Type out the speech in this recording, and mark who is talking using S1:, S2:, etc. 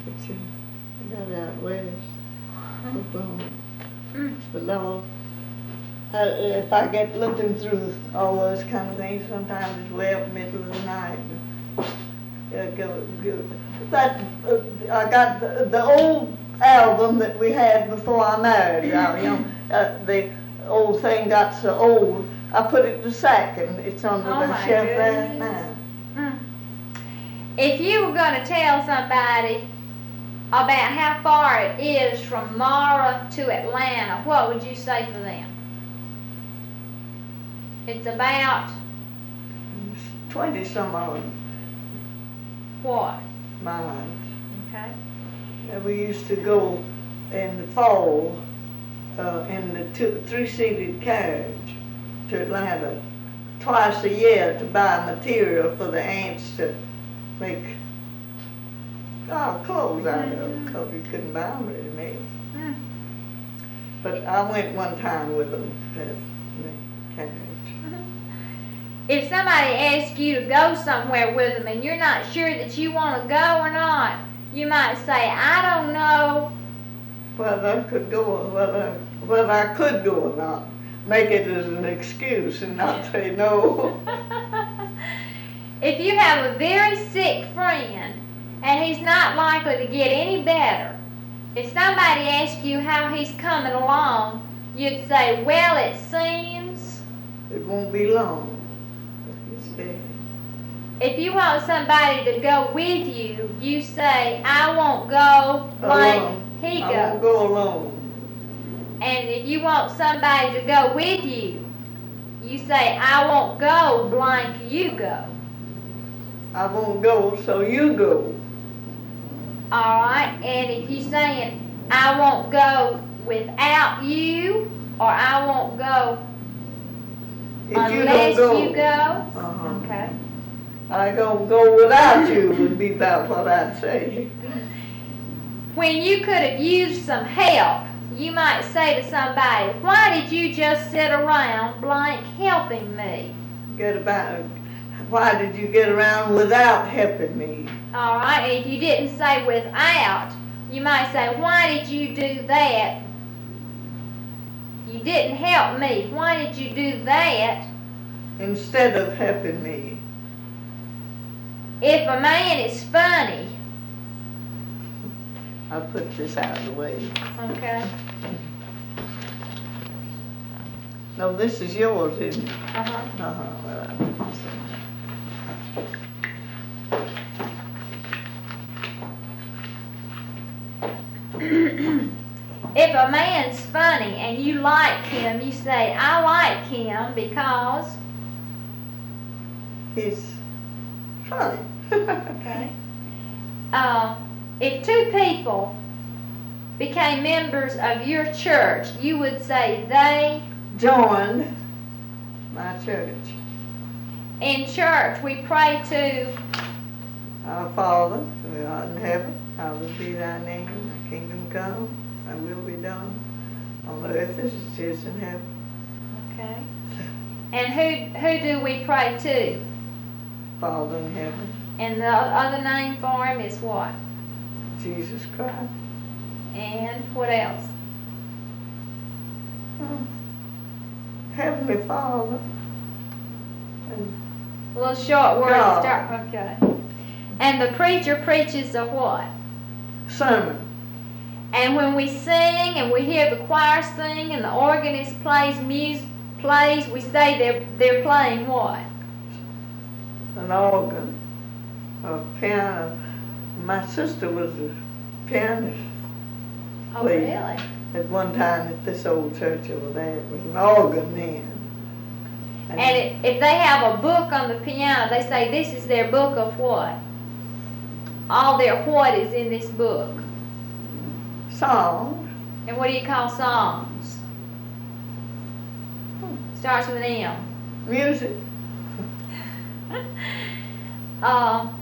S1: But I got out west.
S2: Mm.
S1: But Lord, if I get looking through all those kind of things, sometimes it's way up middle of the night. Yeah, go. That I got the old album that we had before I married. The old thing got so old. I put it to sack and it's under
S2: Oh
S1: the
S2: my
S1: shelf there
S2: goodness.
S1: now.
S2: If you were going to tell somebody about how far it is from Mara to Atlanta, what would you say for them? It's about
S1: 20 some odd
S2: what?
S1: miles.
S2: Okay.
S1: We used to go in the fall in the three-seated carriage to Atlanta twice a year to buy material for the ants to make clothes out of, because we couldn't buy them ready-made.
S2: Mm.
S1: But I went one time with them to the carriage.
S2: If somebody asks you to go somewhere with them and you're not sure that you want to go or not, you might say, I don't know.
S1: Whether I could go or not. Make it as an excuse and not say no.
S2: If you have a very sick friend and he's not likely to get any better, if somebody asks you how he's coming along, you'd say, well, it seems.
S1: It won't be long. It's dead.
S2: If you want somebody to go with you, you say, I won't go like he goes.
S1: I won't go alone.
S2: And if you want somebody to go with you, you say, I won't go blank, you go.
S1: I won't go, so you go.
S2: All right, and if you're saying, I won't go without you, or I won't go
S1: If
S2: unless
S1: you don't go.
S2: you go,
S1: Uh-huh.
S2: okay.
S1: I don't go without you would be about what I'd say.
S2: When you could have used some help, you might say to somebody, why did you just sit around blank helping me?
S1: Why did you get around without helping me?
S2: All right, and if you didn't say without, you might say, why did you do that? You didn't help me. Why did you do that?
S1: Instead of helping me.
S2: If a man is funny,
S1: I'll put this out of the way.
S2: okay,
S1: No, this is yours, isn't it?
S2: uh-huh.
S1: Well,
S2: If a man's funny and you like him, you say, I like him because,
S1: he's funny.
S2: okay. If two people became members of your church, you would say they.
S1: Joined my church.
S2: In church, we pray to.
S1: Our Father, who art in heaven, hallowed be thy name, thy kingdom come, thy will be done, on earth as it is in heaven.
S2: Okay. And who do we pray to?
S1: Father in heaven,
S2: And the other name for him is what?
S1: Jesus Christ.
S2: And what else?
S1: Heavenly Father. And
S2: A little short word to
S1: God.
S2: start. Okay. And the preacher preaches a what?
S1: sermon.
S2: And when we sing and we hear the choir sing and the organist plays music, we say they're playing what?
S1: An organ, a piano. My sister was a pianist.
S2: Oh,
S1: Played
S2: really?
S1: At one time at this old church over there, it was an organ then.
S2: And if they have a book on the piano, they say this is their book of what? All their what is in this book?
S1: Song.
S2: And what do you call songs? Starts with an M.
S1: Music.